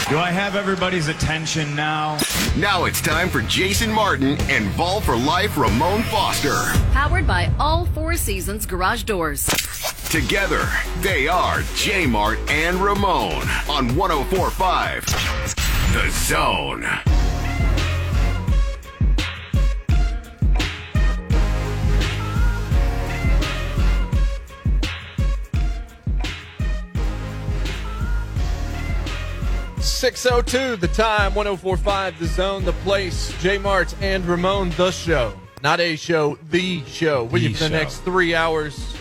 Do I have everybody's attention now? Now it's time for Jason Martin and Ball for Life Ramon Foster. Powered by all Four Seasons Garage Doors. Together, they are J-Mart and Ramon on 104.5 The Zone. .602 the time, 104.5 The Zone, the place. J-Mart and Ramon, the show. Not a show, the show. With you for the next 3 hours.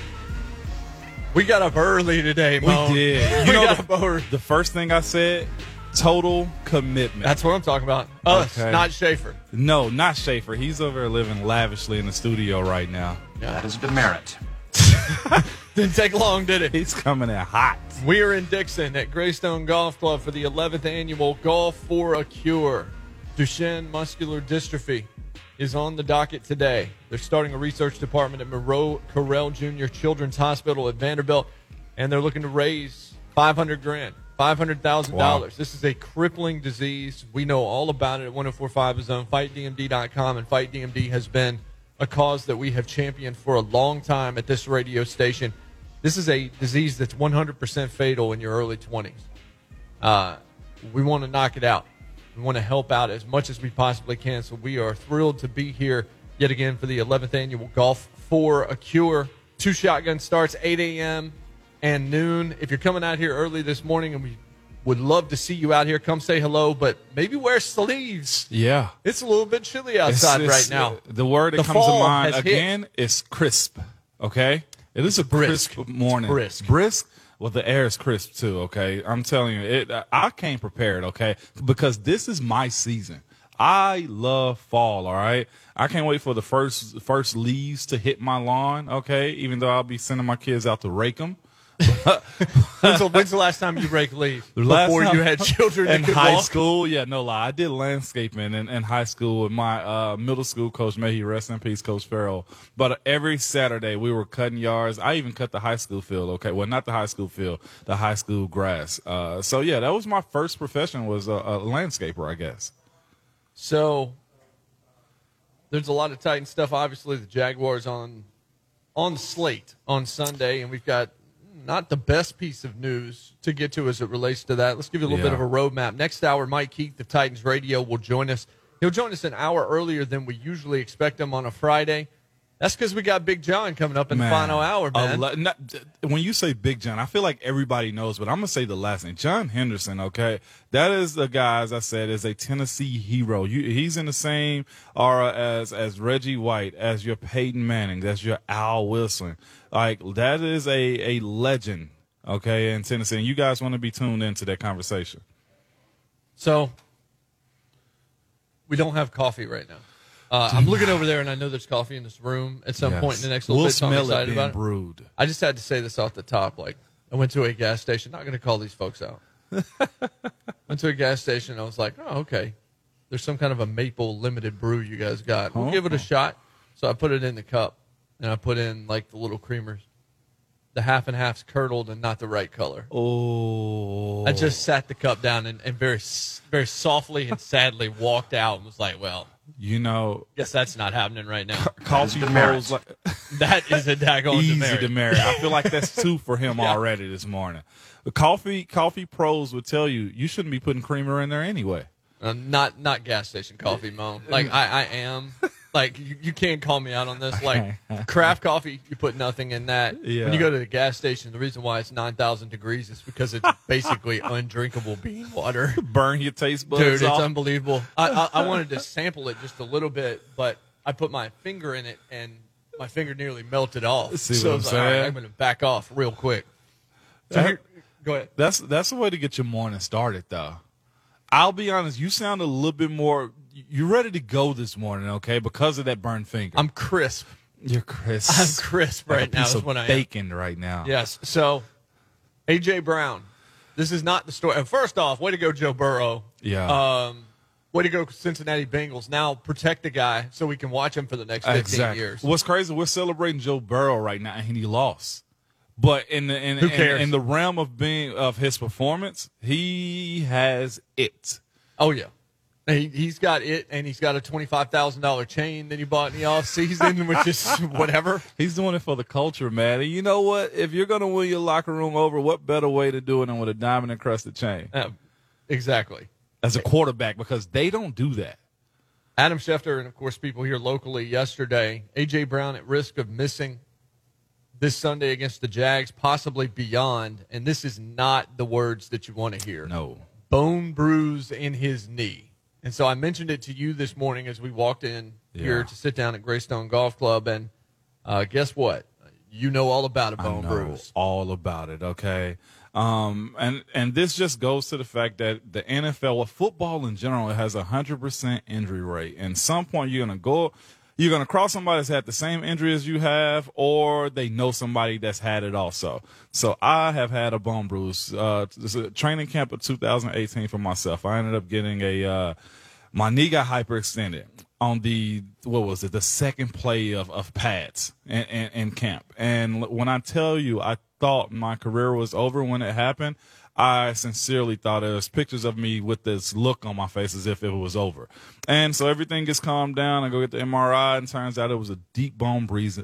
We got up early today, Mo. We did. We got up early. The first thing I said, total commitment. That's what I'm talking about. Us, Okay. not Schaefer. No, not Schaefer. He's over there living lavishly in the studio right now. That is a demerit. Didn't take long, did it? He's coming in hot. We are in Dixon at Greystone Golf Club for the 11th annual Golf for a Cure. Duchenne muscular dystrophy is on the docket today. They're starting a research department at Monroe Carell Jr. Children's Hospital at Vanderbilt, and they're looking to raise $500,000, $500,000. Wow. This is a crippling disease. We know all about it at 104.5 The Zone, FightDMD.com, and FightDMD has been a cause that we have championed for a long time at this radio station. This is a disease that's 100% fatal in your early 20s. We want to knock it out. We want to help out as much as we possibly can. So we are thrilled to be here yet again for the 11th annual Golf for a Cure. 2 shotgun starts, 8 a.m. and noon. If you're coming out here early this morning, and we would love to see you out here, come say hello, but maybe wear sleeves. Yeah. It's a little bit chilly outside right now. The word that The comes to fall mind has again is crisp. Okay? It is a brisk. crisp morning. It's brisk. Brisk? Well, the air is crisp too, okay? I'm telling you, I came prepared, okay? Because this is my season. I love fall, all right? I can't wait for the first leaves to hit my lawn, okay? Even though I'll be sending my kids out to rake them. When's the last time you raked leaves? Before you had children in that could high walk? school? Yeah, no lie. I did landscaping in high school with my middle school coach. May he rest in peace, Coach Farrell. But every Saturday we were cutting yards. I even cut the high school field. Okay, well, not the high school field, the high school grass. So yeah, that was my first profession, was a landscaper, I guess. So there's a lot of Titan stuff. Obviously, the Jaguars on the slate on Sunday, and we've got not the best piece of news to get to as it relates to that. Let's give you a little bit of a roadmap. Next hour, Mike Keith of Titans Radio will join us. He'll join us an hour earlier than we usually expect him on a Friday. That's because we got Big John coming up in the final hour, man. When you say Big John, I feel like everybody knows, but I'm going to say the last name. John Henderson, okay? That is the guy, as I said, is a Tennessee hero. He's in the same aura as Reggie White, as your Peyton Manning, as your Al Wilson. Like, that is a legend, okay, in Tennessee. And you guys want to be tuned into that conversation. So we don't have coffee right now. I'm looking over there, and I know there's coffee in this room at some point in the next little bit. So I'm excited about it. Brewed. I just had to say this off the top. Like, I went to a gas station. Not going to call these folks out. Went to a gas station. And I was like, oh, okay. There's some kind of a maple limited brew you guys got. We'll give it a shot. So I put it in the cup, and I put in, like, the little creamers. The half and half's curdled and not the right color. Oh. I just sat the cup down and very, very softly and sadly walked out and was like, well, you know, guess that's not happening right now. Coffee pros, like, that is a daggone easy demerit. I feel like that's 2 for him already this morning. The coffee pros would tell you shouldn't be putting creamer in there anyway. Not gas station coffee, Mo. Like I am. Like you can't call me out on this. Like craft coffee, you put nothing in that. Yeah. When you go to the gas station, the reason why it's 9,000 degrees is because it's basically undrinkable bean water. Burn your taste buds Dude, off. it's unbelievable. I wanted to sample it just a little bit, but I put my finger in it and my finger nearly melted off. See so what I was I'm like, all right, saying? I'm going to back off real quick. So go ahead. That's the way to get your morning started, though. I'll be honest, you sound a little bit more. You're ready to go this morning, okay? Because of that burned finger. I'm crisp. You're crisp. I'm crisp right now. Piece Is of what I am. bacon right now. Yes. So, A.J. Brown. This is not the story. First off, way to go, Joe Burrow. Yeah. Way to go, Cincinnati Bengals. Now protect the guy so we can watch him for the next 15 years. What's crazy, we're celebrating Joe Burrow right now, and he lost. But Who cares? in the realm of his performance, he has it. Oh, yeah. He's got it, and he's got a $25,000 chain that he bought in the offseason, which is whatever. He's doing it for the culture, man. And you know what? If you're going to win your locker room over, what better way to do it than with a diamond-encrusted chain? Exactly. As a quarterback, because they don't do that. Adam Schefter and, of course, people here locally yesterday, A.J. Brown at risk of missing this Sunday against the Jags, possibly beyond, and this is not the words that you want to hear. No. Bone bruise in his knee. And so I mentioned it to you this morning as we walked in here to sit down at Greystone Golf Club, and guess what? You know all about a bone bruise. All about it, okay? And this just goes to the fact that the NFL, or football in general, has 100% injury rate. And some point you're going to cross somebody that's had the same injury as you have, or they know somebody that's had it also. So I have had a bone bruise. This is a training camp of 2018 for myself. I ended up getting my knee got hyperextended on the second play of pads in camp. And when I tell you, I thought my career was over when it happened. I sincerely thought there was pictures of me with this look on my face as if it was over. And so everything gets calmed down. I go get the MRI, and turns out it was a deep bone bruise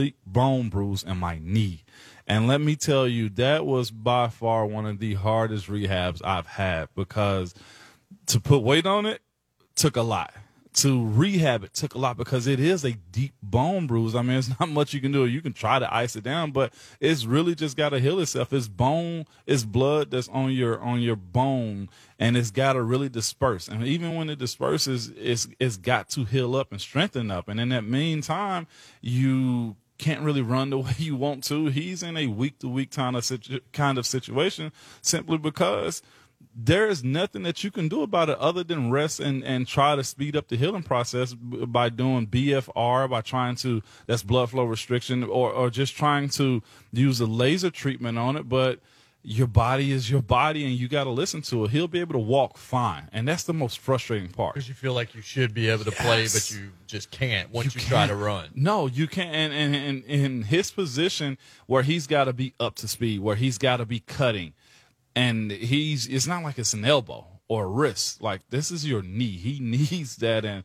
in my knee. And let me tell you, that was by far one of the hardest rehabs I've had, because to put weight on it took a lot. To rehab it took a lot, because it is a deep bone bruise. I mean, it's not much you can do. You can try to ice it down, but it's really just got to heal itself. It's bone, it's blood that's on your bone, and it's got to really disperse. And even when it disperses, it's got to heal up and strengthen up. And in that meantime, you can't really run the way you want to. He's in a week-to-week kind of situation, simply because there is nothing that you can do about it other than rest and try to speed up the healing process by doing BFR, by trying to, that's blood flow restriction, or just trying to use a laser treatment on it. But your body is your body, and you got to listen to it. He'll be able to walk fine, and that's the most frustrating part. Because you feel like you should be able to play, but you just can't once you try to run. No, you can't. And in his position where he's got to be up to speed, where he's got to be cutting, and it's not like it's an elbow or a wrist. Like, this is your knee. He needs that. And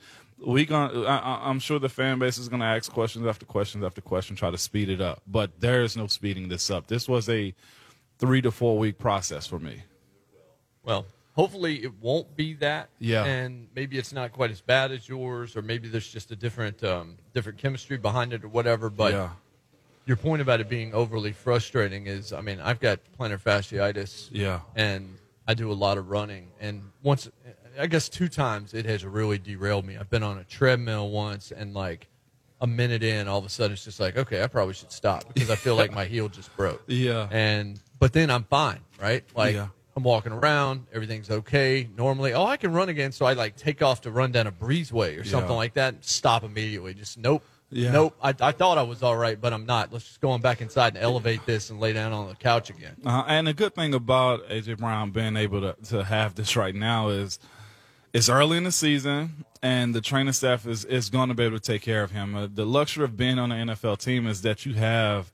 I'm sure the fan base is going to ask questions after questions after question, try to speed it up. But there is no speeding this up. This was a 3 to 4 week process for me. Well, hopefully it won't be that. Yeah. And maybe it's not quite as bad as yours, or maybe there's just a different chemistry behind it or whatever. But yeah. Your point about it being overly frustrating is, I mean, I've got plantar fasciitis. Yeah. And I do a lot of running. And once, I guess 2 times, it has really derailed me. I've been on a treadmill once, and like a minute in, all of a sudden it's just like, okay, I probably should stop, because I feel like my heel just broke. Yeah. But then I'm fine, right? Like, yeah. I'm walking around, everything's okay. Normally, I can run again, so I like take off to run down a breezeway or something like that, and stop immediately. Just nope. Yeah. Nope. I thought I was all right, but I'm not. Let's just go on back inside and elevate this and lay down on the couch again. And the good thing about A.J. Brown being able to have this right now is it's early in the season, and the training staff is going to be able to take care of him. The luxury of being on an NFL team is that you have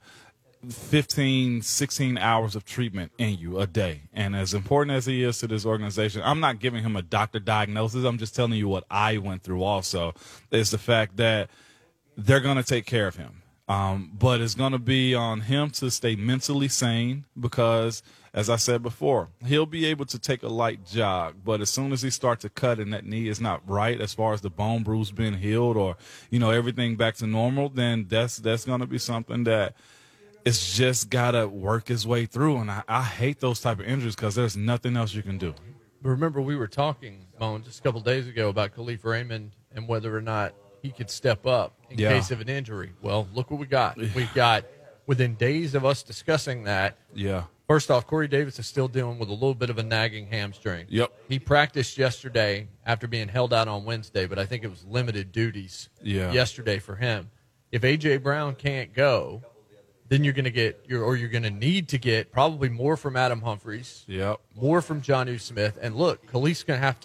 15, 16 hours of treatment in you a day. And as important as he is to this organization, I'm not giving him a doctor diagnosis. I'm just telling you what I went through also, is the fact that they're going to take care of him. But it's going to be on him to stay mentally sane, because, as I said before, he'll be able to take a light jog. But as soon as he starts to cut and that knee is not right as far as the bone bruise being healed, or, everything back to normal, then that's going to be something that it's just got to work his way through. And I hate those type of injuries, because there's nothing else you can do. But remember, we were talking, Bone, just a couple days ago about Khalif Raymond and whether or not he could step up in case of an injury. Well, look what we got. We got, within days of us discussing that, first off, Corey Davis is still dealing with a little bit of a nagging hamstring. Yep. He practiced yesterday after being held out on Wednesday, but I think it was limited duties yesterday for him. If A.J. Brown can't go, then you're going to need to get probably more from Adam Humphries, more from Jonnu Smith. And look, Khalif's going to have to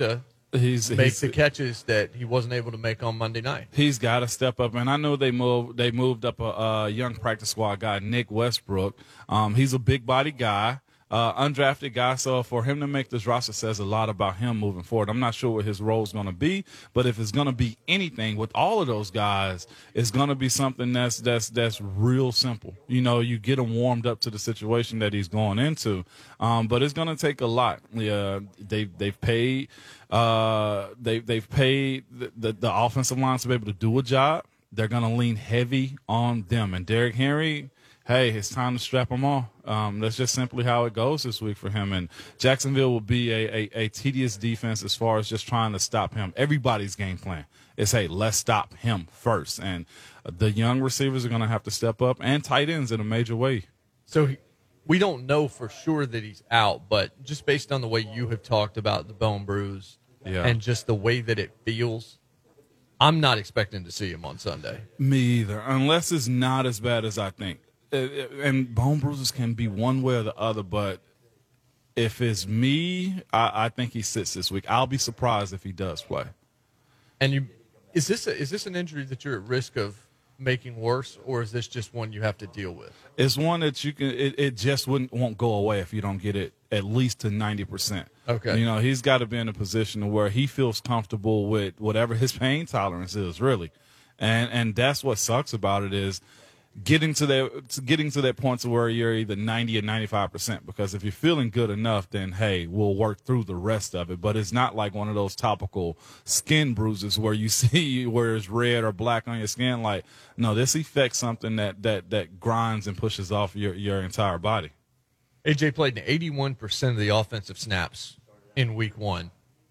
make the catches that he wasn't able to make on Monday night. He's got to step up, and I know they moved up a young practice squad guy, Nick Westbrook. He's a big body guy, undrafted guy. So for him to make this roster says a lot about him moving forward. I'm not sure what his role is going to be, but if it's going to be anything with all of those guys, it's going to be something that's real simple. You know, you get him warmed up to the situation that he's going into, but it's going to take a lot. Yeah, they've paid. They've paid the offensive line to be able to do a job. They're going to lean heavy on them. And Derrick Henry, hey, it's time to strap him on. That's just simply how it goes this week for him. And Jacksonville will be a tedious defense as far as just trying to stop him. Everybody's game plan is, hey, let's stop him first. And the young receivers are going to have to step up, and tight ends in a major way. So we don't know for sure that he's out, but just based on the way you have talked about the bone bruise and just the way that it feels, I'm not expecting to see him on Sunday. Me either, unless it's not as bad as I think. And bone bruises can be one way or the other, but if it's me, I think he sits this week. I'll be surprised if he does play. And is this an injury that you're at risk of making worse, or is this just one you have to deal with? It's one that you can. It just won't go away if you don't get it at least to 90%. Okay. You know, he's got to be in a position where he feels comfortable with whatever his pain tolerance is, really, and that's what sucks about it is getting to that point to where you're either 90 or 95%, because if you're feeling good enough, then hey, we'll work through the rest of it. But it's not like one of those topical skin bruises where you see where it's red or black on your skin. Like, no, this affects something that grinds and pushes off your entire body. AJ played in 81% of the offensive snaps in week 1,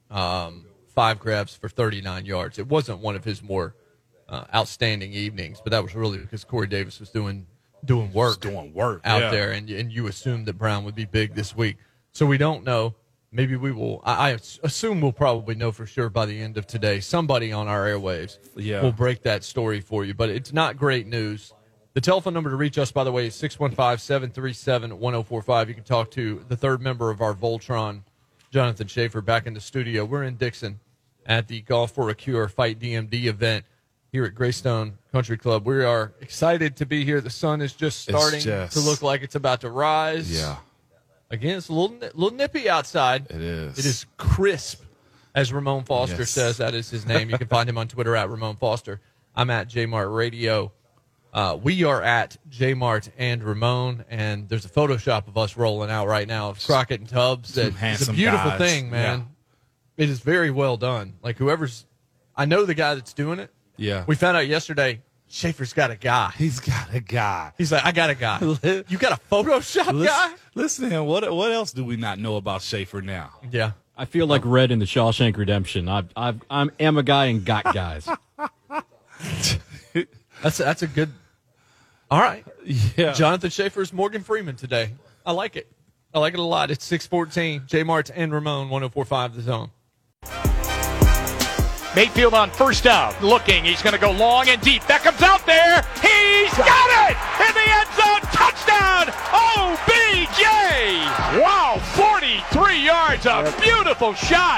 5 grabs for 39 yards. It wasn't one of his more outstanding evenings, but that was really because Corey Davis was doing work out there, and you assumed that Brown would be big this week. So we don't know. Maybe we will. I assume we'll probably know for sure by the end of today. Somebody on our airwaves will break that story for you, but it's not great news. The telephone number to reach us, by the way, is 615-737-1045. You can talk to the third member of our Voltron, Jonathan Schaefer, back in the studio. We're in Dixon at the Golf for a Cure Fight DMD event here at Greystone Country Club. We are excited to be here. The sun is just starting to look like it's about to rise. Yeah. Again, it's a little nippy outside. It is. It is crisp, as Ramon Foster says. That is his name. You can find him on Twitter at Ramon Foster. I'm at Jmart Radio. We are at Jmart and Ramon, and there's a Photoshop of us rolling out right now of Crockett and Tubbs. It's a beautiful thing, man. Yeah. It is very well done. Like I know the guy that's doing it. Yeah. We found out yesterday Schaefer's got a guy. He's got a guy. He's like, I got a guy. You got a Photoshop guy? Listen, what else do we not know about Schaefer now? Yeah. I feel like Red in the Shawshank Redemption. I'm a guy and got guys. That's a good. All right. Yeah. Jonathan Schaefer's Morgan Freeman today. I like it. I like it a lot. It's 6:14. J Martz and Ramon, 104.5 The Zone. Mayfield on first down, looking. He's going to go long and deep. Beckham's out there. He's got it in the end zone. Touchdown, OBJ. Wow, 43 yards. A beautiful shot.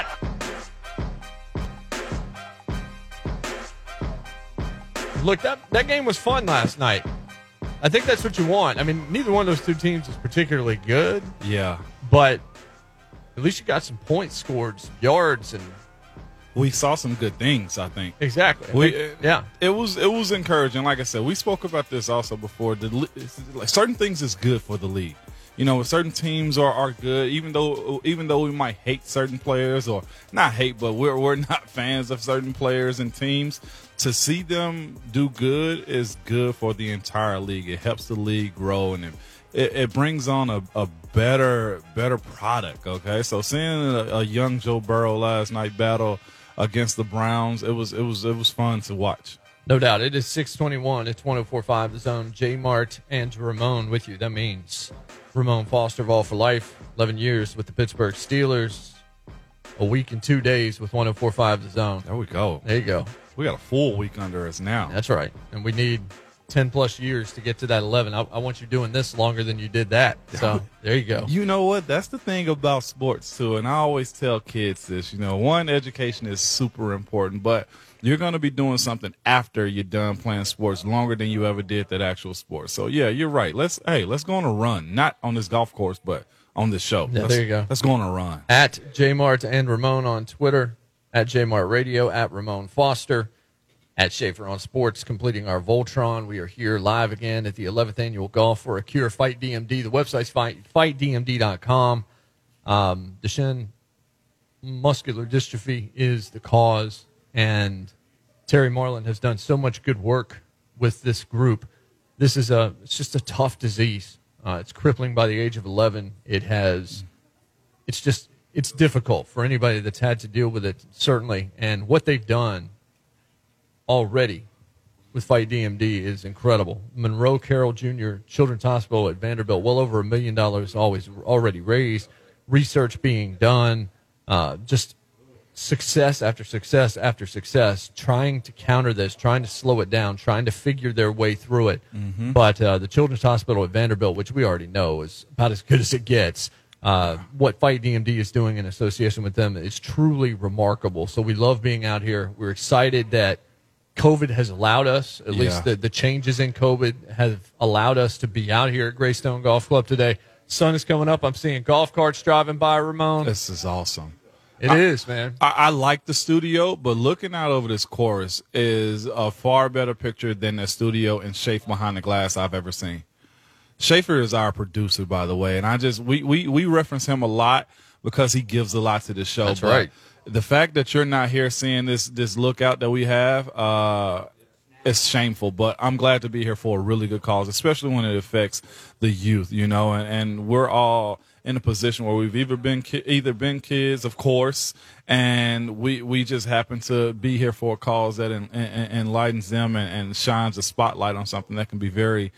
Look, that game was fun last night. I think that's what you want. I mean, neither one of those two teams is particularly good. Yeah. But at least you got some points scored, some yards, and we saw some good things, I think. Exactly. It was encouraging. Like I said, we spoke about this also before. Certain things is good for the league. You know, certain teams are good, even though we might hate certain players, or not hate, but we're not fans of certain players and teams. To see them do good is good for the entire league. It helps the league grow, and it brings on a better product. Okay, so seeing a young Joe Burrow last night battle against the Browns, it was fun to watch. No doubt. It is 6:21. It's 104.5 The Zone. J Mart and Ramon with you. That means Ramon Foster of All for Life, 11 years with the Pittsburgh Steelers, a week and 2 days with 104.5 The Zone. There we go. There you go. We got a full week under us now. That's right. And we need 10-plus years to get to that 11. I want you doing this longer than you did that. So there you go. You know what? That's the thing about sports, too. And I always tell kids this. One, education is super important, but you're going to be doing something after you're done playing sports longer than you ever did that actual sport. So, yeah, you're right. Let's go on a run. Not on this golf course, but on this show. Yeah, there you go. Let's go on a run. At Jmart and Ramon on Twitter, at Jmart Radio, at Ramon Foster, at Schaefer on Sports, completing our Voltron. We are here live again at the 11th Annual Golf for a Cure Fight DMD. The website's fightdmd.com. Duchenne muscular dystrophy is the cause, and Terry Marlin has done so much good work with this group. It's just a tough disease. It's crippling by the age of 11. It's difficult for anybody that's had to deal with it, certainly. And what they've done already with Fight DMD is incredible. Monroe Carroll Jr. Children's Hospital at Vanderbilt, well over $1 million already raised, research being done, just success after success after success, trying to counter this, trying to slow it down, trying to figure their way through it. Mm-hmm. But the Children's Hospital at Vanderbilt, which we already know is about as good as it gets, what Fight DMD is doing in association with them is truly remarkable. So we love being out here. We're excited that COVID has allowed us, at least the changes in COVID have allowed us to be out here at Greystone Golf Club today. Sun is coming up. I'm seeing golf carts driving by, Ramon. This is awesome. It is, man. I like the studio, but looking out over this course is a far better picture than the studio and Schaefer behind the glass I've ever seen. Schaefer is our producer, by the way, and we reference him a lot because he gives a lot to the show. That's right. The fact that you're not here seeing this lookout that we have, it's shameful. But I'm glad to be here for a really good cause, especially when it affects the youth, and we're all in a position where we've either been kids, of course, and we just happen to be here for a cause that enlightens them and shines a spotlight on something that can be very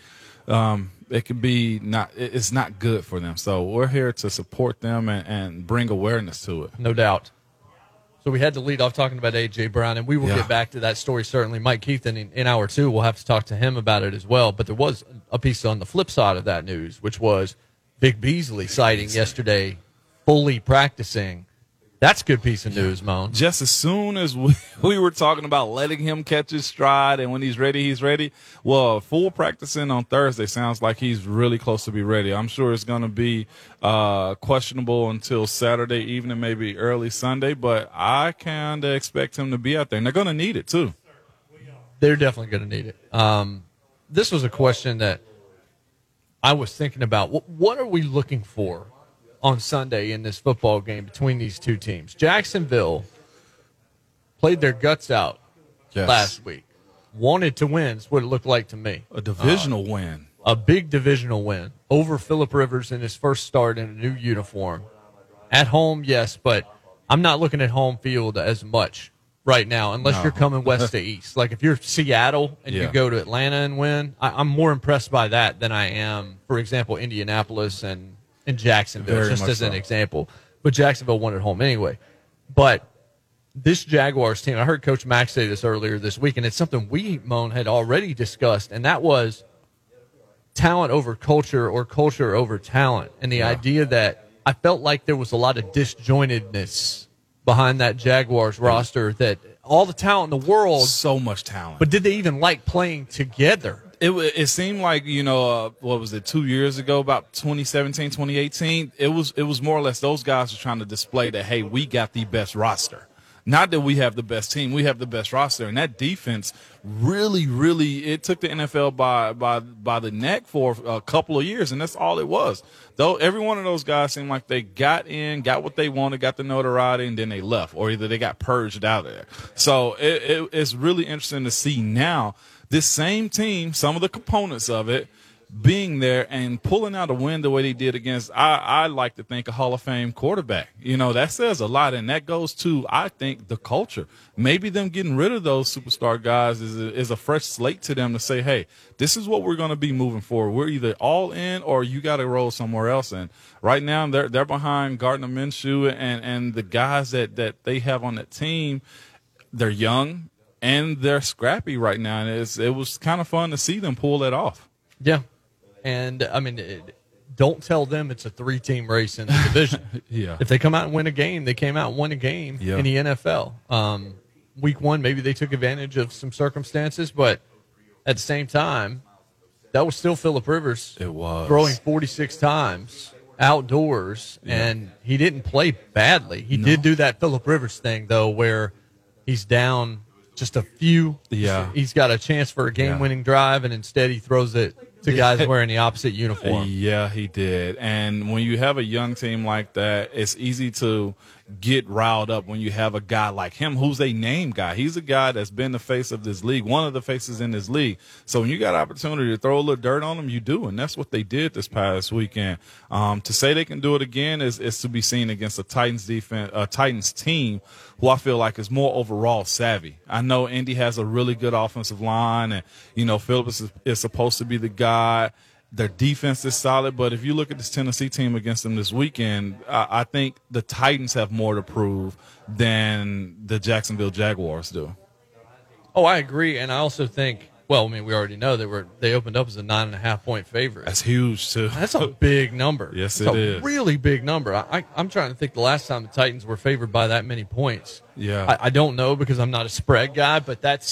it's not good for them. So we're here to support them and bring awareness to it. No doubt. So we had to lead off talking about A.J. Brown, and we will get back to that story certainly. Mike Keith in hour 2, we'll have to talk to him about it as well. But there was a piece on the flip side of that news, which was Vic Beasley sighting yesterday, fully practicing. That's a good piece of news, Moan. Just as soon as we were talking about letting him catch his stride, and when he's ready, he's ready. Well, full practicing on Thursday sounds like he's really close to be ready. I'm sure it's going to be questionable until Saturday evening, maybe early Sunday, but I kind of expect him to be out there, and they're going to need it too. They're definitely going to need it. This was a question that I was thinking about. What are we looking for on Sunday in this football game between these two teams? Jacksonville played their guts out last week. Wanted to win is what it looked like to me. A divisional win. A big divisional win over Phillip Rivers in his first start in a new uniform. At home, yes, but I'm not looking at home field as much right now unless you're coming west to east. Like if you're Seattle and you go to Atlanta and win, I'm more impressed by that than I am, for example, Indianapolis and Jacksonville, just as an example. But Jacksonville won at home anyway. But this Jaguars team, I heard Coach Mack say this earlier this week, and it's something we, Moan, had already discussed, and that was talent over culture or culture over talent. And the idea that I felt like there was a lot of disjointedness behind that Jaguars roster, that all the talent in the world. So much talent. But did they even like playing together? It seemed like, what was it, 2 years ago, about 2017, 2018, it was more or less those guys were trying to display that, hey, we got the best roster. Not that we have the best team, we have the best roster. And that defense really, it took the NFL by the neck for a couple of years, and that's all it was. Though every one of those guys seemed like they got in, got what they wanted, got the notoriety, and then they left, or either they got purged out of there. So it's really interesting to see now this same team, some of the components of it, being there and pulling out a win the way they did against, I like to think, a Hall of Fame quarterback. That says a lot, and that goes to, I think, the culture. Maybe them getting rid of those superstar guys is a fresh slate to them to say, hey, this is what we're going to be moving forward. We're either all in or you got to roll somewhere else. And right now they're behind Gardner Minshew and the guys that they have on that team. They're young. and they're scrappy right now, and it was kind of fun to see them pull that off. Yeah. And, I mean, don't tell them it's a 3-team race in the division. Yeah. If they come out and win a game, they came out and won a game in the NFL. Week 1, maybe they took advantage of some circumstances, but at the same time, that was still Phillip Rivers. It was. Throwing 46 times outdoors, and he didn't play badly. He did do that Phillip Rivers thing, though, where he's down just a few. Yeah. He's got a chance for a game-winning drive, and instead he throws it to guys wearing the opposite uniform. Yeah, he did. And when you have a young team like that, it's easy to get riled up when you have a guy like him who's a name guy. He's a guy that's been the face of this league, one of the faces in this league. So when you got opportunity to throw a little dirt on him, you do, and that's what they did this past weekend. To say they can do it again is to be seen against a Titans defense, a Titans team who I feel like is more overall savvy. I know Indy has a really good offensive line, and Phillips is supposed to be the guy. Their defense is solid, but if you look at this Tennessee team against them this weekend, I think the Titans have more to prove than the Jacksonville Jaguars do. Oh, I agree, and I also think, well, I mean, we already know they opened up as a 9.5-point favorite. That's huge, too. That's a big number. Yes, it's it a is. Really big number. I'm trying to think the last time the Titans were favored by that many points. Yeah. I don't know because I'm not a spread guy, but that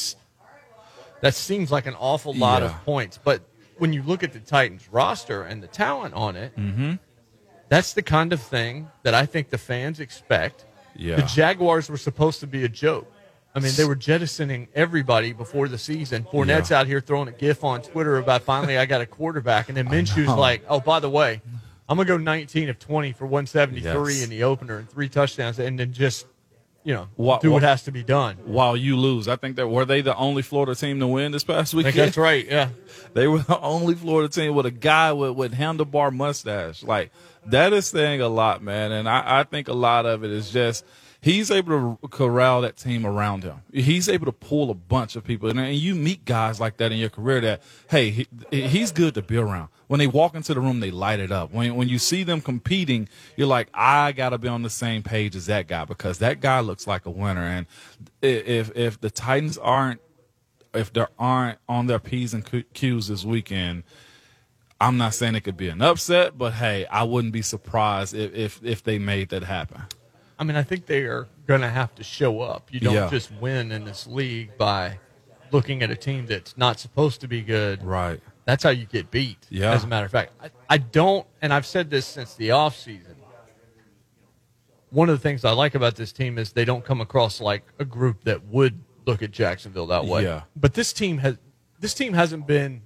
seems like an awful lot of points. But when you look at the Titans roster and the talent on it, that's the kind of thing that I think the fans expect. Yeah. The Jaguars were supposed to be a joke. I mean, they were jettisoning everybody before the season. Fournette's out here throwing a gif on Twitter about finally I got a quarterback. And then Minshew's like, oh, by the way, I'm going to go 19 of 20 for 173 in the opener and 3 touchdowns. And then just, do what has to be done. While you lose. I think that were they the only Florida team to win this past weekend? I think that's right, yeah. They were the only Florida team with a guy with handlebar mustache. Like, that is saying a lot, man. And I think a lot of it is just he's able to corral that team around him. He's able to pull a bunch of people. And you meet guys like that in your career that, hey, he's good to be around. When they walk into the room, they light it up. When you see them competing, you're like, I got to be on the same page as that guy because that guy looks like a winner. And if the Titans aren't on their P's and Q's this weekend, I'm not saying it could be an upset, but, hey, I wouldn't be surprised if they made that happen. I mean, I think they are going to have to show up. You don't just win in this league by looking at a team that's not supposed to be good. Right. That's how you get beat, as a matter of fact. I don't, and I've said this since the offseason, one of the things I like about this team is they don't come across like a group that would look at Jacksonville that way. Yeah. But this team hasn't been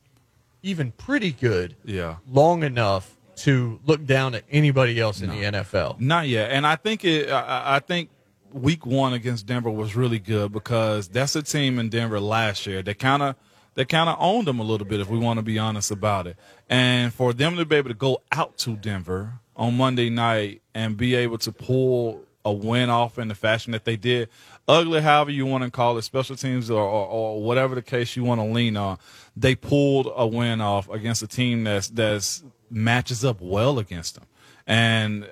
even pretty good long enough to look down at anybody else in the NFL. Not yet. And I think I think week 1 against Denver was really good because that's a team in Denver last year that kind of owned them a little bit, if we want to be honest about it. And for them to be able to go out to Denver on Monday night and be able to pull a win off in the fashion that they did, ugly, however you want to call it, special teams or whatever the case you want to lean on, they pulled a win off against a team that's matches up well against them. And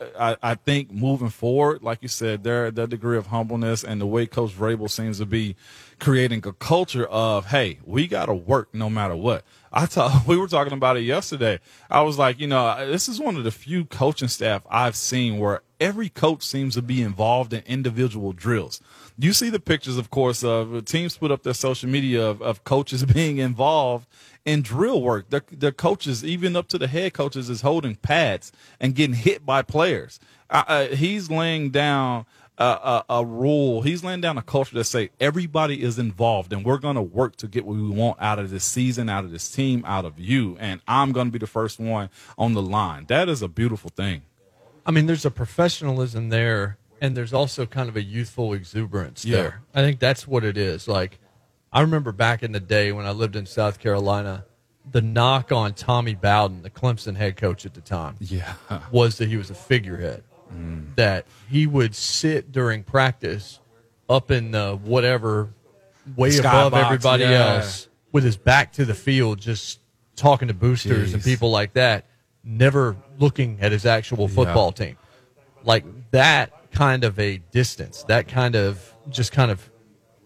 I think moving forward, like you said, their degree of humbleness and the way Coach Vrabel seems to be creating a culture of, hey, we got to work no matter what. We were talking about it yesterday. I was like, this is one of the few coaching staff I've seen where every coach seems to be involved in individual drills. You see the pictures, of course, of teams put up their social media of coaches being involved in drill work. The coaches, even up to the head coaches, is holding pads and getting hit by players. He's laying down a rule. He's laying down a culture that say everybody is involved and we're going to work to get what we want out of this season, out of this team, out of you. And I'm going to be the first one on the line. That is a beautiful thing. I mean, there's a professionalism there, and there's also kind of a youthful exuberance there. I think that's what it is. Like, I remember back in the day when I lived in South Carolina, the knock on Tommy Bowden, the Clemson head coach at the time, was that he was a figurehead. That he would sit during practice up in the whatever, way above everybody else, with his back to the field, just talking to boosters and people like that, never looking at his actual football team. Like that kind of a distance, that kind of just kind of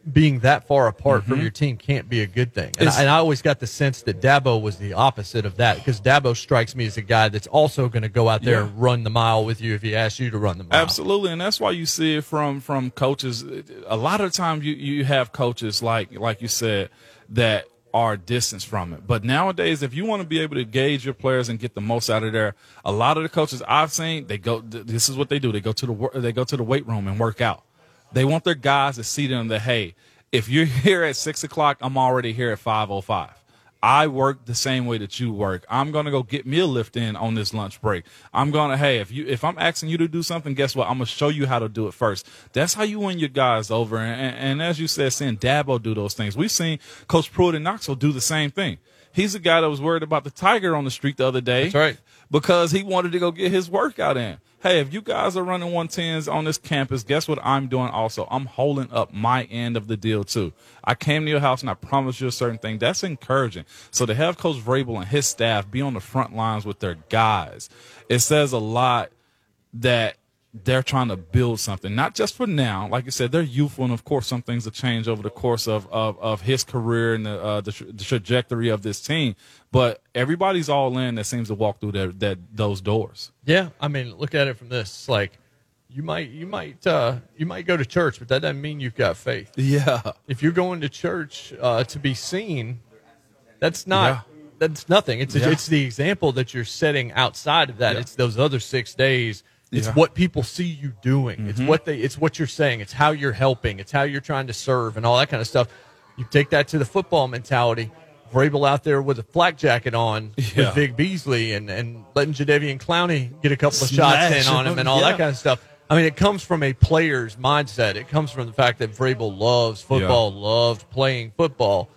being that far apart from your team can't be a good thing. And I always got the sense that Dabo was the opposite of that, because Dabo strikes me as a guy that's also going to go out there and run the mile with you if he asks you to run the mile. Absolutely, and that's why you see it from coaches. A lot of times you have coaches like you said that are distant from it. But nowadays, if you want to be able to gauge your players and get the most out of there, a lot of the coaches I've seen, this is what they do. They go to the weight room and work out. They want their guys to see them that, hey, if you're here at 6 o'clock, I'm already here at 5:05. I work the same way that you work. I'm going to go get me a lift in on this lunch break. I'm going to, hey, if I'm asking you to do something, guess what? I'm going to show you how to do it first. That's how you win your guys over. And as you said, seeing Dabo do those things. We've seen Coach Pruitt in Knoxville do the same thing. He's a guy that was worried about the tiger on the street the other day. That's right. Because he wanted to go get his workout in. Hey, if you guys are running 110s on this campus, guess what I'm doing also? I'm holding up my end of the deal too. I came to your house and I promised you a certain thing. That's encouraging. So to have Coach Vrabel and his staff be on the front lines with their guys, it says a lot that they're trying to build something, not just for now. Like you said, they're youthful, and of course some things will change over the course of his career and the trajectory of this team. But everybody's all in that seems to walk through those doors. Yeah, I mean, look at it from this. It's like you might go to church, but that doesn't mean you've got faith. Yeah. If you're going to church to be seen, that's nothing. It's the example that you're setting outside of that. Yeah. It's those other 6 days. It's what people see you doing. Mm-hmm. It's what you're saying. It's how you're helping. It's how you're trying to serve and all that kind of stuff. You take that to the football mentality. Vrabel out there with a flak jacket on with Vic Beasley and letting Jadeveon Clowney get a couple of shots in on him and all that kind of stuff. I mean, it comes from a player's mindset. It comes from the fact that Vrabel loves football, loved playing football.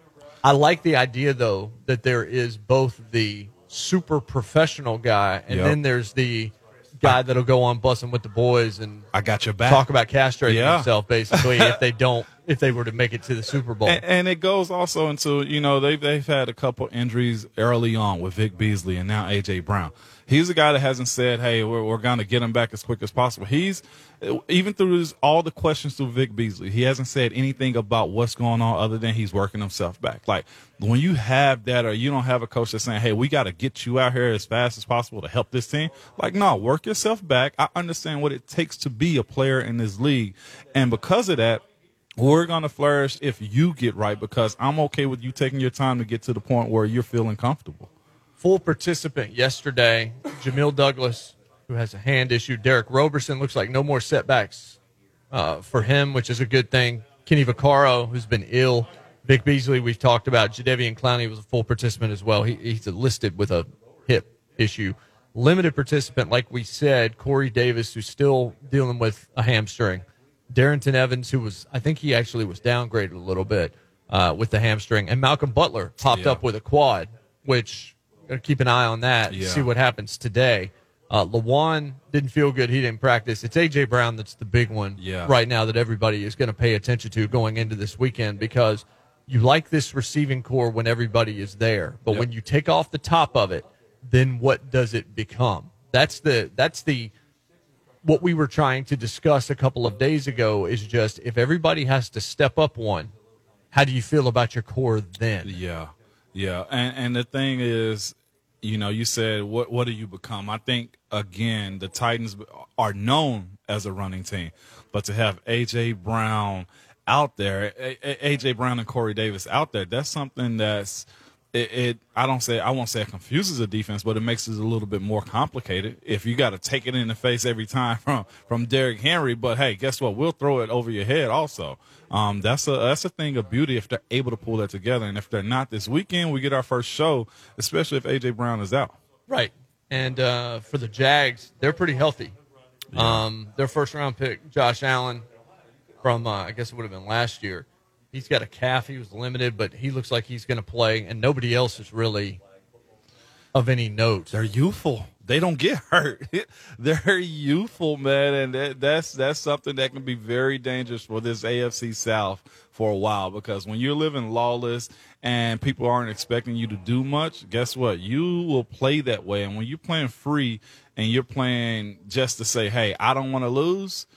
I like the idea, though, that there is both the super professional guy and then there's the guy that'll go on bussing with the boys and I got your back. Talk about castrating himself basically if they were to make it to the Super Bowl. And it goes also into, they've had a couple injuries early on with Vic Beasley and now A.J. Brown. He's a guy that hasn't said, hey, we're going to get him back as quick as possible. He's, even through all the questions through Vic Beasley, he hasn't said anything about what's going on other than he's working himself back. Like, when you have that or you don't have a coach that's saying, hey, we got to get you out here as fast as possible to help this team, like, no, work yourself back. I understand what it takes to be a player in this league. And because of that, we're going to flourish if you get right, because I'm okay with you taking your time to get to the point where you're feeling comfortable. Full participant yesterday, Jamil Douglas, who has a hand issue. Derek Roberson, looks like no more setbacks for him, which is a good thing. Kenny Vaccaro, who's been ill. Vic Beasley, we've talked about. Jadeveon Clowney was a full participant as well. He's listed with a hip issue. Limited participant, like we said, Corey Davis, who's still dealing with a hamstring. Darrington Evans, who I think he actually was downgraded a little bit with the hamstring. And Malcolm Butler popped up with a quad, which keep an eye on that and see what happens today. Lawan didn't feel good. He didn't practice. It's A.J. Brown that's the big one right now that everybody is going to pay attention to going into this weekend, because you like this receiving core when everybody is there. But when you take off the top of it, then what does it become? That's what we were trying to discuss a couple of days ago, is just if everybody has to step up one, how do you feel about your core then? Yeah. And the thing is, you said, what do you become? I think, again, the Titans are known as a running team, but to have A.J. Brown out there, A.J. Brown and Corey Davis out there, that's something that's I won't say it confuses the defense, but it makes it a little bit more complicated if you got to take it in the face every time from Derrick Henry. But hey, guess what? We'll throw it over your head also. That's a thing of beauty if they're able to pull that together. And if they're not this weekend, we get our first show, especially if A.J. Brown is out. Right. And for the Jags, they're pretty healthy. Their first-round pick, Josh Allen, from I guess it would have been last year. He's got a calf. He was limited, but he looks like he's going to play, and nobody else is really of any note. They're youthful. They don't get hurt. They're youthful, man, and that's something that can be very dangerous for this AFC South for a while, because when you're living lawless and people aren't expecting you to do much, guess what? You will play that way. And when you're playing free and you're playing just to say, hey, I don't want to lose,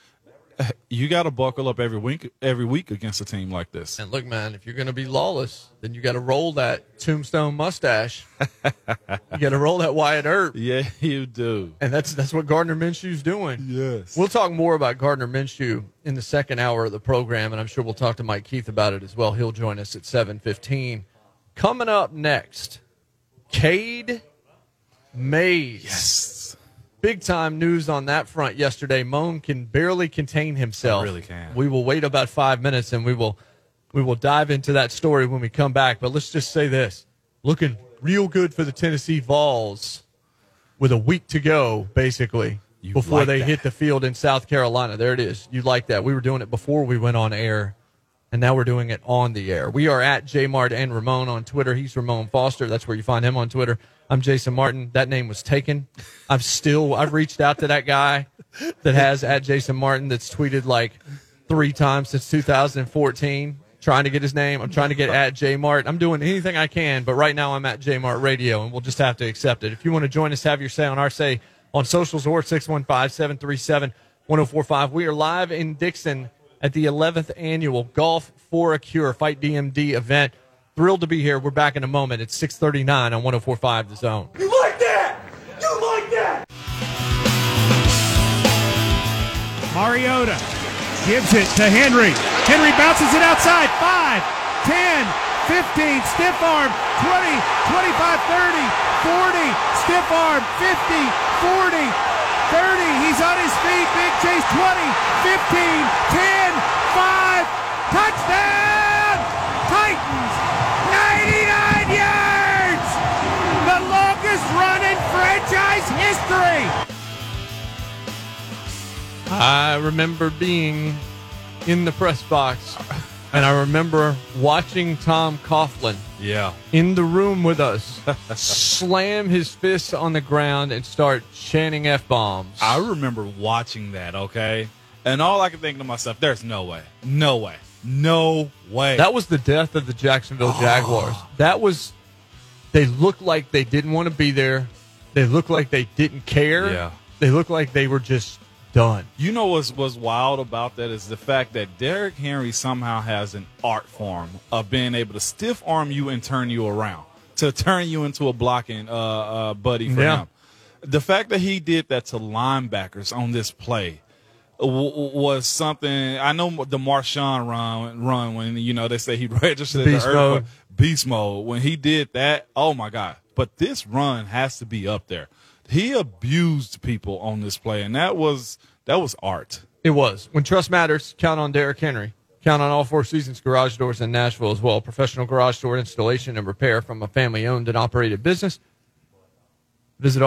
You got to buckle up every week against a team like this. And look, man, if you're going to be lawless, then you got to roll that tombstone mustache. You got to roll that Wyatt Earp. Yeah, you do. And that's what Gardner Minshew's doing. Yes. We'll talk more about Gardner Minshew in the second hour of the program, and I'm sure we'll talk to Mike Keith about it as well. He'll join us at 7:15. Coming up next, Cade Mays. Yes. Big-time news on that front yesterday. Moan can barely contain himself. I really can. We will wait about 5 minutes, and we will dive into that story when we come back. But let's just say this. Looking real good for the Tennessee Vols with a week to go, basically, before they hit the field in South Carolina. There it is. You like that. We were doing it before we went on air, and now we're doing it on the air. We are at Jmart and Ramon on Twitter. He's Ramon Foster. That's where you find him on Twitter. I'm Jason Martin. That name was taken. I've reached out to that guy that has at Jason Martin that's tweeted like 3 times since 2014 trying to get his name. I'm trying to get at Jmart. I'm doing anything I can, but right now I'm at Jmart Radio, and we'll just have to accept it. If you want to join us, have your say on our say on socials or 615-737-1045. We are live in Dixon at the 11th annual Golf for a Cure Fight DMD event. Thrilled to be here. We're back in a moment. It's 6:39 on 104.5 The Zone. You like that? You like that? Mariota gives it to Henry. Henry bounces it outside. 5, 10, 15, stiff arm, 20, 25, 30, 40, stiff arm, 50, 40, 30. He's on his feet. Big chase, 20, 15, 10, 5, touchdown! Titans, 99 yards! The longest run in franchise history! I remember being in the press box, and I remember watching Tom Coughlin in the room with us slam his fists on the ground and start chanting F-bombs. I remember watching that, okay? And all I could think to myself, there's no way. No way. No way. That was the death of the Jacksonville Jaguars. They looked like they didn't want to be there. They looked like they didn't care. Yeah. They looked like they were just done. You know what's wild about that is the fact that Derrick Henry somehow has an art form of being able to stiff arm you and turn you around, to turn you into a blocking buddy for him. The fact that he did that to linebackers on this play was something. I know the Marshawn run when, you know, they say he registered beast mode. When he did that, oh my God. But this run has to be up there. He abused people on this play, and that was art. It was. When trust matters, count on Derrick Henry. Count on All Four Seasons Garage Doors in Nashville as well. Professional garage door installation and repair from a family-owned and operated business. Visit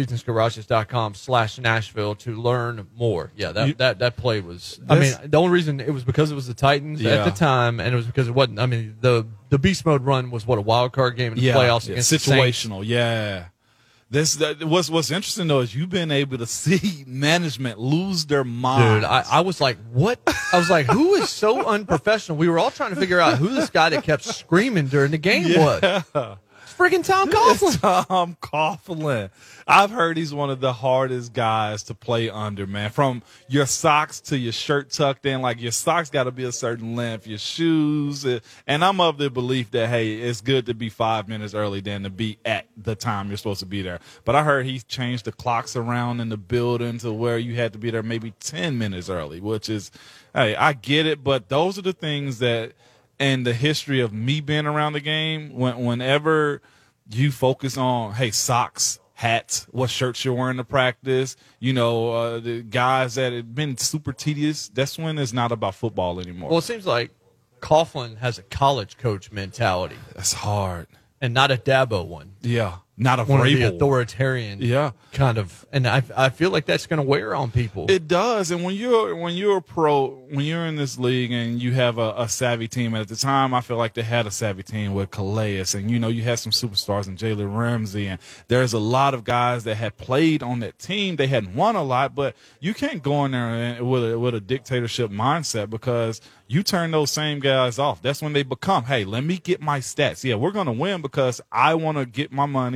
allfourseasonsgarages.com/Nashville to learn more. Yeah, that play was. I mean, the only reason it was because it was the Titans at the time, and it was because it wasn't. I mean, the beast mode run was what, a wild card game in the playoffs against situational. The Saints. What's interesting though is you've been able to see management lose their mind. Dude, I was like, what? I was like, who is so unprofessional? We were all trying to figure out who this guy that kept screaming during the game was. Freaking Tom Coughlin. Tom Coughlin. I've heard he's one of the hardest guys to play under, man. From your socks to your shirt tucked in, like your socks got to be a certain length, your shoes. And I'm of the belief that, hey, it's good to be 5 minutes early than to be at the time you're supposed to be there. But I heard he's changed the clocks around in the building to where you had to be there maybe 10 minutes early, which is, hey, I get it. But those are the things that, in the history of me being around the game, whenever you focus on, hey, socks, hats, what shirts you're wearing to practice, you know, the guys that have been super tedious, that's when it's not about football anymore. Well, it seems like Coughlin has a college coach mentality. That's hard. And not a Dabo one. Yeah. Not a one of the Vrabel. authoritarian kind of, and I feel like that's going to wear on people. It does, and when you're a pro, when you're in this league and you have a savvy team, and at the time I feel like they had a savvy team with Calais, and you know you had some superstars in Jalen Ramsey, and there's a lot of guys that had played on that team. They hadn't won a lot, but you can't go in there with a dictatorship mindset, because you turn those same guys off. That's when they become, hey, let me get my stats. Yeah, we're going to win because I want to get my money.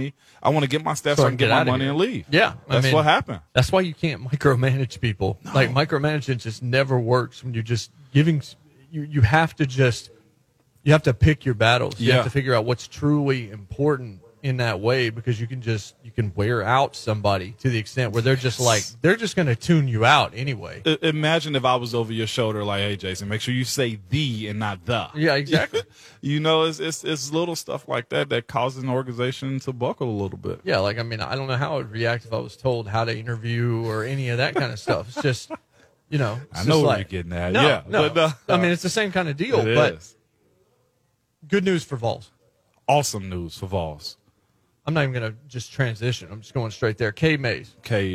money. I want to get my stats so I can get my money and leave. Yeah. That's what happened. That's why you can't micromanage people. No. Like, micromanaging just never works when you're just giving – you have to just – you have to pick your battles. You have to figure out what's truly important in that way, because you can wear out somebody to the extent where they're just going to tune you out anyway. Imagine if I was over your shoulder like, hey, Jason, make sure you say the and not the. Yeah, exactly. It's little stuff like that causes an organization to buckle a little bit. Yeah, I don't know how I would react if I was told how to interview or any of that kind of stuff. It's just, I know where you're getting at. No. I mean, it's the same kind of deal. But good news for Vols. Awesome news for Vols. I'm not even going to just transition. I'm just going straight there. Cade Mays.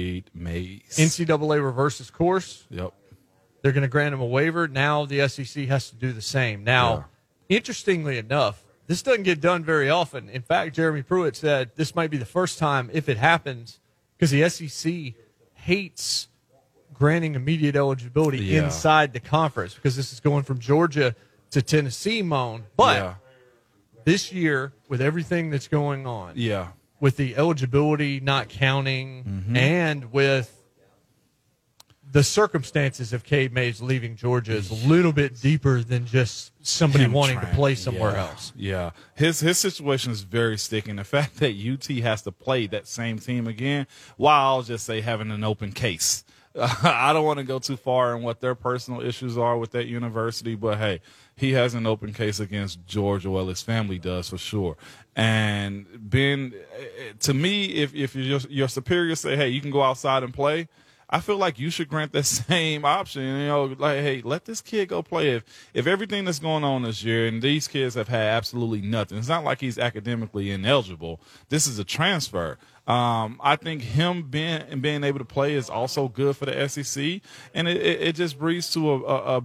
NCAA reverses course. Yep. They're going to grant him a waiver. Now the SEC has to do the same. Now, interestingly enough, this doesn't get done very often. In fact, Jeremy Pruitt said this might be the first time if it happens, because the SEC hates granting immediate eligibility inside the conference, because this is going from Georgia to Tennessee, Moan. But this year, with everything that's going on, with the eligibility not counting, and with the circumstances of Cade Mays leaving Georgia is a little bit deeper than just somebody wanting to play somewhere else. Yeah. His situation is very sticky. And the fact that UT has to play that same team again, while I'll just say having an open case. I don't want to go too far in what their personal issues are with that university, but hey, he has an open case against Georgia. Well, his family does for sure. And to me, if your superiors say, hey, you can go outside and play, I feel like you should grant that same option. Hey, let this kid go play. If everything that's going on this year, and these kids have had absolutely nothing, it's not like he's academically ineligible. This is a transfer. I think him being able to play is also good for the SEC, and it just breeds to a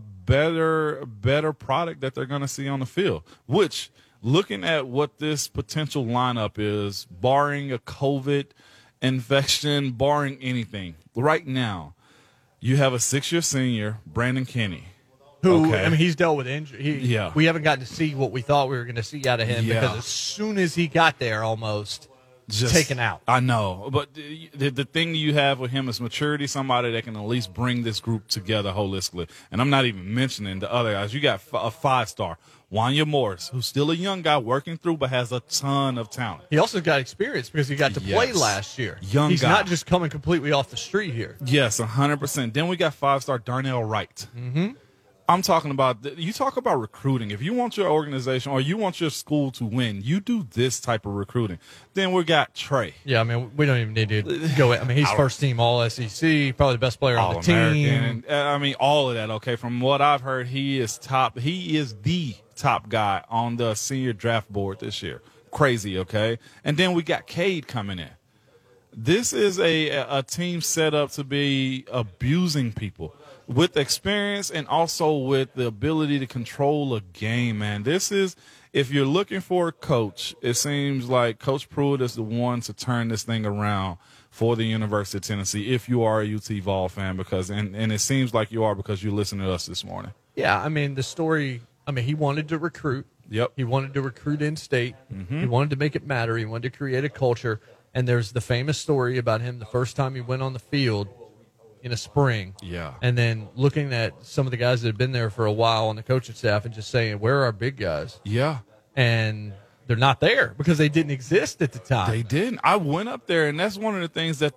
better product that they're going to see on the field. Which, looking at what this potential lineup is, barring a COVID infection, barring anything, right now, you have a 6-year senior, Brandon Kenny. Who, I mean, he's dealt with injury. We haven't gotten to see what we thought we were going to see out of him because as soon as he got there, almost just taken out. I know. But the thing you have with him is maturity, somebody that can at least bring this group together holistically. And I'm not even mentioning the other guys. You got a 5-star, Wanya Morris, who's still a young guy working through but has a ton of talent. He also got experience because he got to play last year. He's not just coming completely off the street here. Yes, 100%. Then we got 5-star Darnell Wright. Mm-hmm. I'm talking about – you talk about recruiting. If you want your organization or you want your school to win, you do this type of recruiting. Then we got Trey. Yeah, I mean, we don't even need to go – I mean, he's first-team All-SEC, probably the best player on the team. I mean, all of that, okay. From what I've heard, he is top – he is the top guy on the senior draft board this year. Crazy, okay. And then we got Cade coming in. This is a team set up to be abusing people with experience and also with the ability to control a game, man. This is, if you're looking for a coach, it seems like Coach Pruitt is the one to turn this thing around for the University of Tennessee if you are a UT Vol fan, because and it seems like you are because you listened to us this morning. Yeah, I mean, the story, I mean, he wanted to recruit. Yep. He wanted to recruit in state. Mm-hmm. He wanted to make it matter. He wanted to create a culture. And there's the famous story about him the first time he went on the field in a spring. Yeah. And then looking at some of the guys that had been there for a while on the coaching staff and just saying, where are our big guys? Yeah. And they're not there because they didn't exist at the time. They didn't. I went up there, and that's one of the things that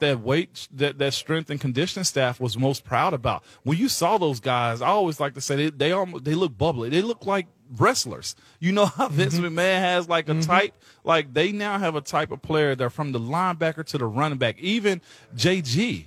that strength and conditioning staff was most proud about. When you saw those guys, I always like to say they look bubbly. They look like wrestlers. You know how Vince McMahon has like a type? Like they now have a type of player. They're from the linebacker to the running back. Even JG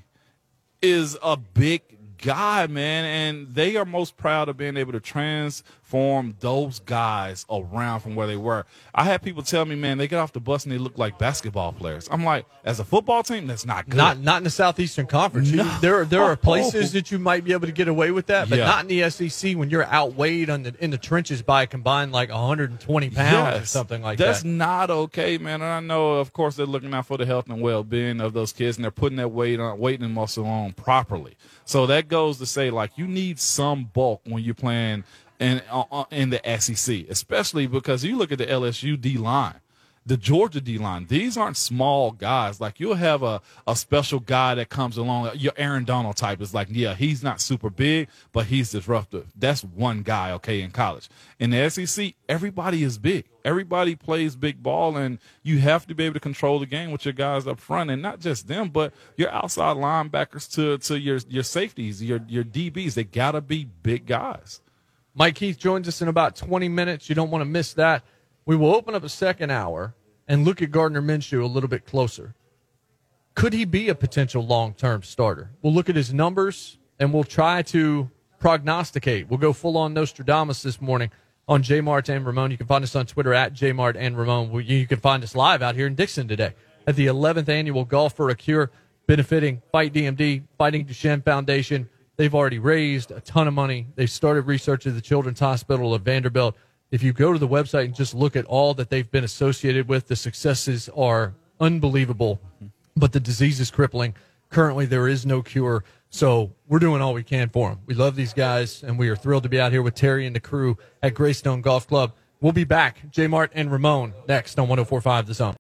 is a big guy, man, and they are most proud of being able to transform those guys around from where they were. I had people tell me, man, they get off the bus and they look like basketball players. I'm like, as a football team, that's not good. Not in the Southeastern Conference. No. There are places that you might be able to get away with that, but not in the SEC when you're outweighed in the trenches by a combined like 120 pounds or something like that. That's not okay, man. And I know, of course, they're looking out for the health and well-being of those kids, and they're putting that weight and muscle on properly. So that goes to say, like, you need some bulk when you're playing in the SEC, especially because you look at the LSU D-line. the Georgia D-line, these aren't small guys. Like, you'll have a special guy that comes along. Your Aaron Donald type is like, yeah, he's not super big, but he's disruptive. That's one guy, okay, in college. In the SEC, everybody is big. Everybody plays big ball, and you have to be able to control the game with your guys up front, and not just them, but your outside linebackers to your safeties, your DBs. They got to be big guys. Mike Keith joins us in about 20 minutes. You don't want to miss that. We will open up a second hour and look at Gardner Minshew a little bit closer. Could he be a potential long-term starter? We'll look at his numbers, and we'll try to prognosticate. We'll go full-on Nostradamus this morning on J. Mart and Ramon. You can find us on Twitter at J. Mart and Ramon. You can find us live out here in Dixon today at the 11th Annual Golf for a Cure, benefiting Fight DMD, Fighting Duchenne Foundation. They've already raised a ton of money. They've started research at the Children's Hospital of Vanderbilt. If you go to the website and just look at all that they've been associated with, the successes are unbelievable, but the disease is crippling. Currently, there is no cure, so we're doing all we can for them. We love these guys, and we are thrilled to be out here with Terry and the crew at Greystone Golf Club. We'll be back, J. Mart and Ramon, next on 104.5 The Zone.